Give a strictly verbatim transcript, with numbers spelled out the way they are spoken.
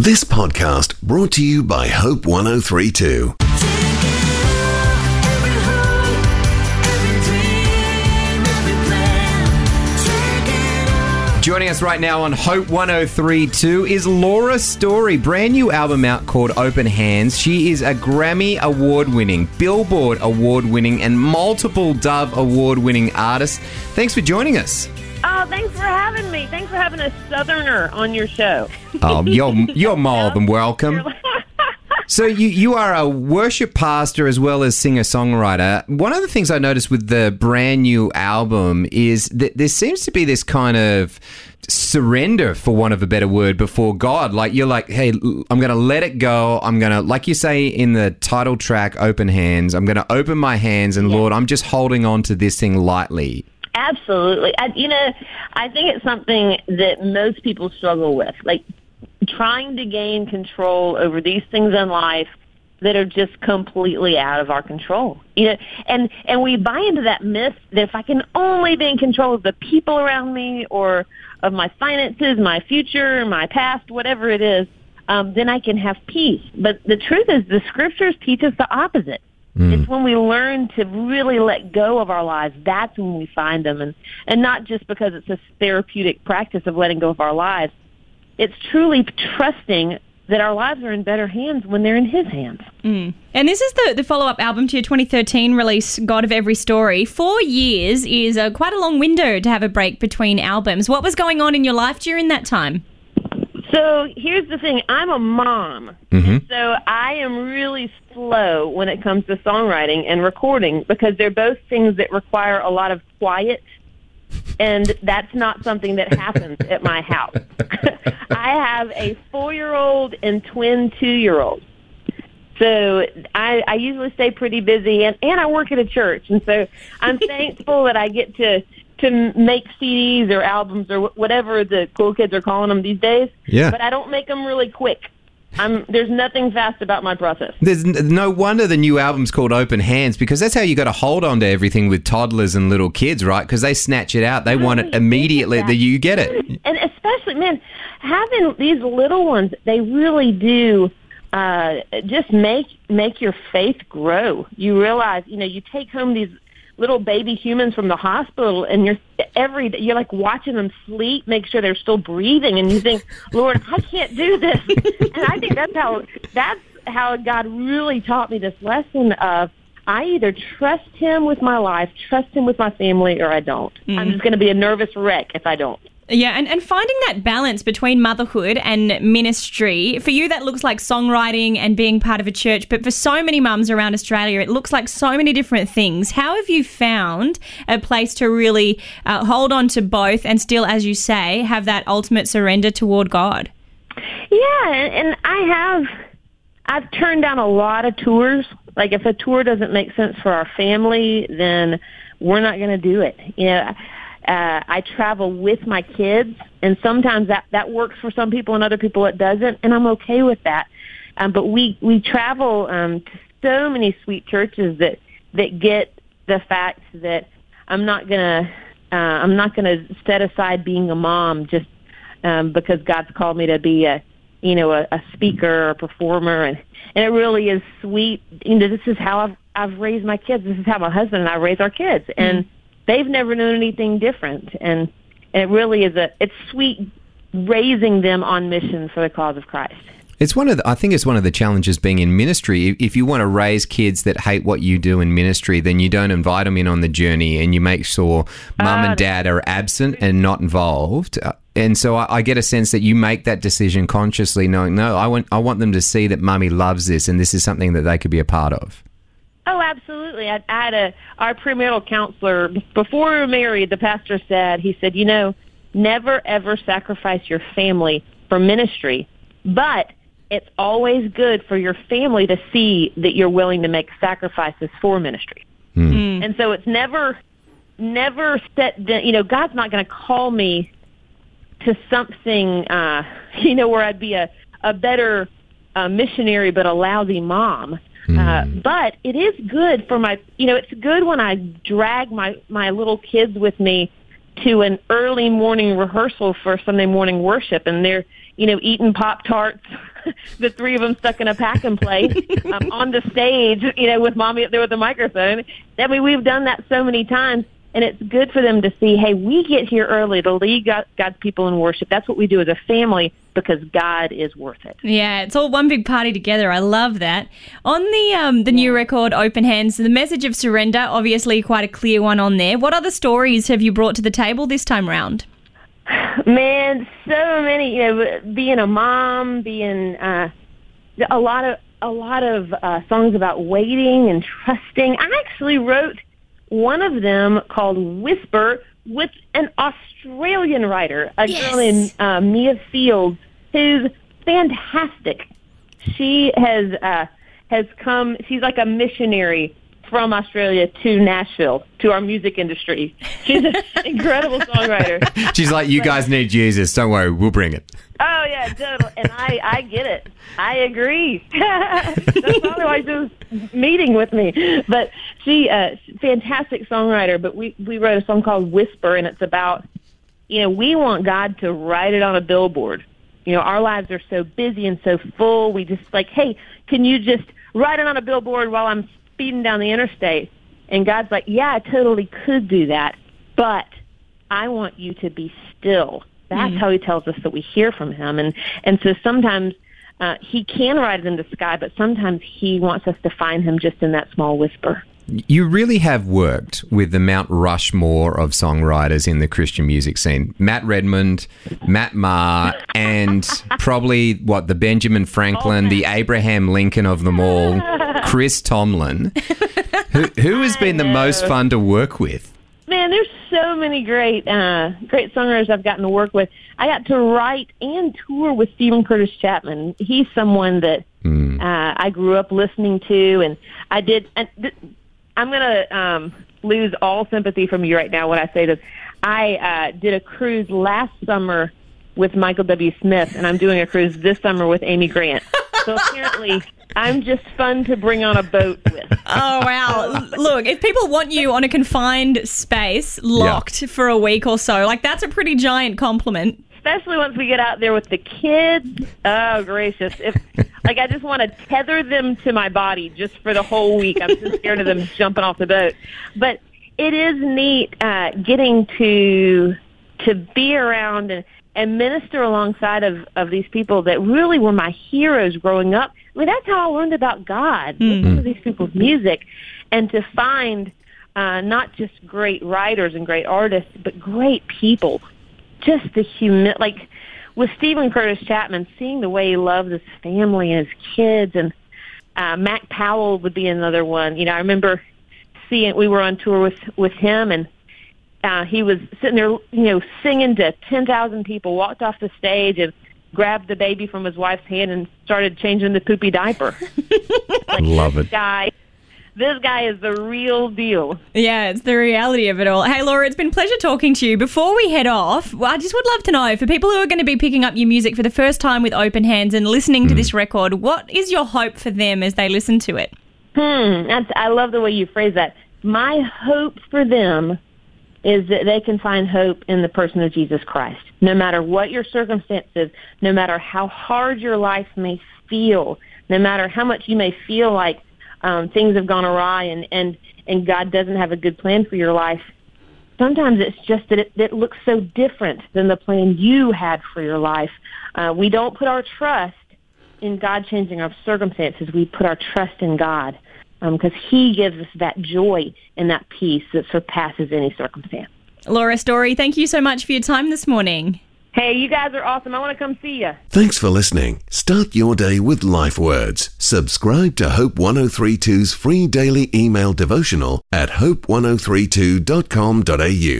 This podcast brought to you by Hope one oh three point two. Joining us right now on Hope one oh three point two is Laura Story. Brand new album out called Open Hands. She is a Grammy award-winning, Billboard award-winning, and multiple Dove award-winning artist. Thanks for joining us. Oh, thanks for having me. Thanks for having a Southerner on your show. Oh, you're, you're more than welcome. So you, you are a worship pastor as well as singer-songwriter. One of the things I noticed with the brand new album is that there seems to be this kind of surrender, for want of a better word, before God. Like, you're like, hey, I'm going to let it go. I'm going to, like you say in the title track, Open Hands, I'm going to open my hands and, yeah. Lord, I'm just holding on to this thing lightly. Absolutely. I, you know, I think it's something that most people struggle with, like trying to gain control over these things in life that are just completely out of our control. You know, and, and we buy into that myth that if I can only be in control of the people around me or of my finances, my future, my past, whatever it is, um, then I can have peace. But the truth is the scriptures teach us the opposite. Mm. It's when we learn to really let go of our lives, that's when we find them. And, and not just because it's a therapeutic practice of letting go of our lives. It's truly trusting that our lives are in better hands when they're in His hands. Mm. And this is the, the follow-up album to your twenty thirteen release, God of Every Story. Four years is a, quite a long window to have a break between albums. What was going on in your life during that time? So here's the thing. I'm a mom, mm-hmm. and so I am really slow when it comes to songwriting and recording because they're both things that require a lot of quiet, and that's not something that happens at my house. I have a four-year-old and twin two-year-olds. So I, I usually stay pretty busy, and, and I work at a church, and so I'm thankful that I get to to make C Ds or albums or whatever the cool kids are calling them these days. Yeah. But I don't make them really quick. I'm, there's nothing fast about my process. There's n- no wonder the new album's called Open Hands, because that's how you got to hold on to everything with toddlers and little kids, right? Because they snatch it out. They want it immediately that you get it. And especially, man, having these little ones, they really do uh, just make make your faith grow. You realize, you know, you take home these little baby humans from the hospital, and you're every day, you're like watching them sleep, make sure they're still breathing, and you think, Lord, I can't do this. And I think that's how that's how God really taught me this lesson of I either trust Him with my life, trust Him with my family, or I don't. Mm. I'm just going to be a nervous wreck if I don't. Yeah, and, and finding that balance between motherhood and ministry, for you that looks like songwriting and being part of a church, but for so many mums around Australia, it looks like so many different things. How have you found a place to really uh, hold on to both and still, as you say, have that ultimate surrender toward God? Yeah, and I have, I've turned down a lot of tours. Like if a tour doesn't make sense for our family, then we're not going to do it. You know, Uh, I travel with my kids, and sometimes that, that works for some people and other people it doesn't, and I'm okay with that. Um, but we, we travel um, to so many sweet churches that, that get the fact that I'm not gonna uh, I'm not gonna set aside being a mom just um, because God's called me to be a you know a, a speaker or a performer, and, and it really is sweet. You know, this is how I've I've raised my kids. This is how my husband and I raise our kids, and mm-hmm. they've never known anything different, and, and it really is a it's sweet raising them on mission for the cause of Christ. It's one of the, I think it's one of the challenges being in ministry. If you want to raise kids that hate what you do in ministry, then you don't invite them in on the journey, and you make sure mum uh, and dad are absent and not involved. And so I, I get a sense that you make that decision consciously, knowing, no, I want I want them to see that mummy loves this, and this is something that they could be a part of. Oh, absolutely. I, I had a, our premarital counselor, before we were married, the pastor said, he said, you know, never ever sacrifice your family for ministry, but it's always good for your family to see that you're willing to make sacrifices for ministry. Mm. And so it's never, never set, you know, God's not going to call me to something, uh, you know, where I'd be a, a better uh, missionary but a lousy mom. Uh, but it is good for my, you know, it's good when I drag my, my little kids with me to an early morning rehearsal for Sunday morning worship, and they're, you know, eating Pop-Tarts the three of them stuck in a pack and play um, on the stage, you know, with mommy up there with the microphone. I mean, we've done that so many times. And it's good for them to see, hey, we get here early to lead God, God's people in worship. That's what we do as a family because God is worth it. Yeah, it's all one big party together. I love that. On the um, the yeah. new record, Open Hands, the message of surrender, obviously quite a clear one on there. What other stories have you brought to the table this time round? Man, so many. You know, being a mom, being uh, a lot of a lot of uh, songs about waiting and trusting. I actually wrote one of them called Whisper with an Australian writer, a yes. girl named uh, Mia Fields, who's fantastic. She has uh, has come, she's like a missionary from Australia to Nashville, to our music industry. She's an incredible songwriter. She's like, you but, guys need Jesus. Don't worry, we'll bring it. Oh, yeah, totally. And I, I get it. I agree. That's probably why she was meeting with me. But she, uh, fantastic songwriter. But we, we wrote a song called Whisper, and it's about, you know, we want God to write it on a billboard. You know, our lives are so busy and so full. We just like, hey, can you just write it on a billboard while I'm speeding down the interstate? And God's like, yeah, I totally could do that, but I want you to be still. That's mm-hmm. how he tells us that we hear from him. And, and so sometimes uh, he can write it in the sky, but sometimes he wants us to find him just in that small whisper. You really have worked with the Mount Rushmore of songwriters in the Christian music scene. Matt Redmond, Matt Maher, and probably, what, the Benjamin Franklin, the Abraham Lincoln of them all, Chris Tomlin. Who, who has been the most fun to work with? Man, there's so many great uh, great songwriters I've gotten to work with. I got to write and tour with Stephen Curtis Chapman. He's someone that mm. uh, I grew up listening to, and I did... And th- I'm going to um, lose all sympathy from you right now when I say this. I uh, did a cruise last summer with Michael W. Smith, and I'm doing a cruise this summer with Amy Grant. So apparently, I'm just fun to bring on a boat with. Oh, wow. Look, if people want you on a confined space, locked yeah. for a week or so, like, that's a pretty giant compliment. Especially once we get out there with the kids. Oh, gracious. If like, I just want to tether them to my body just for the whole week. I'm so scared of them jumping off the boat. But it is neat uh, getting to to be around and, and minister alongside of, of these people that really were my heroes growing up. I mean, that's how I learned about God, mm-hmm. listening to these people's music, and to find uh, not just great writers and great artists, but great people. Just the humi- like with Stephen Curtis Chapman, seeing the way he loves his family and his kids, and uh, Mac Powell would be another one. You know, I remember seeing, we were on tour with, with him, and uh, he was sitting there, you know, singing to ten thousand people, walked off the stage and grabbed the baby from his wife's hand and started changing the poopy diaper. Like, love it. Guy. This guy is the real deal. Yeah, it's the reality of it all. Hey, Laura, it's been a pleasure talking to you. Before we head off, well, I just would love to know, for people who are going to be picking up your music for the first time with Open Hands and listening mm. to this record, what is your hope for them as they listen to it? Hmm, that's, I love the way you phrase that. My hope for them is that they can find hope in the person of Jesus Christ. No matter what your circumstances, no matter how hard your life may feel, no matter how much you may feel like Um, things have gone awry and, and, and God doesn't have a good plan for your life. Sometimes it's just that it, it looks so different than the plan you had for your life. Uh, we don't put our trust in God changing our circumstances. We put our trust in God because um, he gives us that joy and that peace that surpasses any circumstance. Laura Story, thank you so much for your time this morning. Hey, you guys are awesome. I want to come see you. Thanks for listening. Start your day with Life Words. Subscribe to Hope one oh three two's free daily email devotional at hope one oh three two dot com dot a u.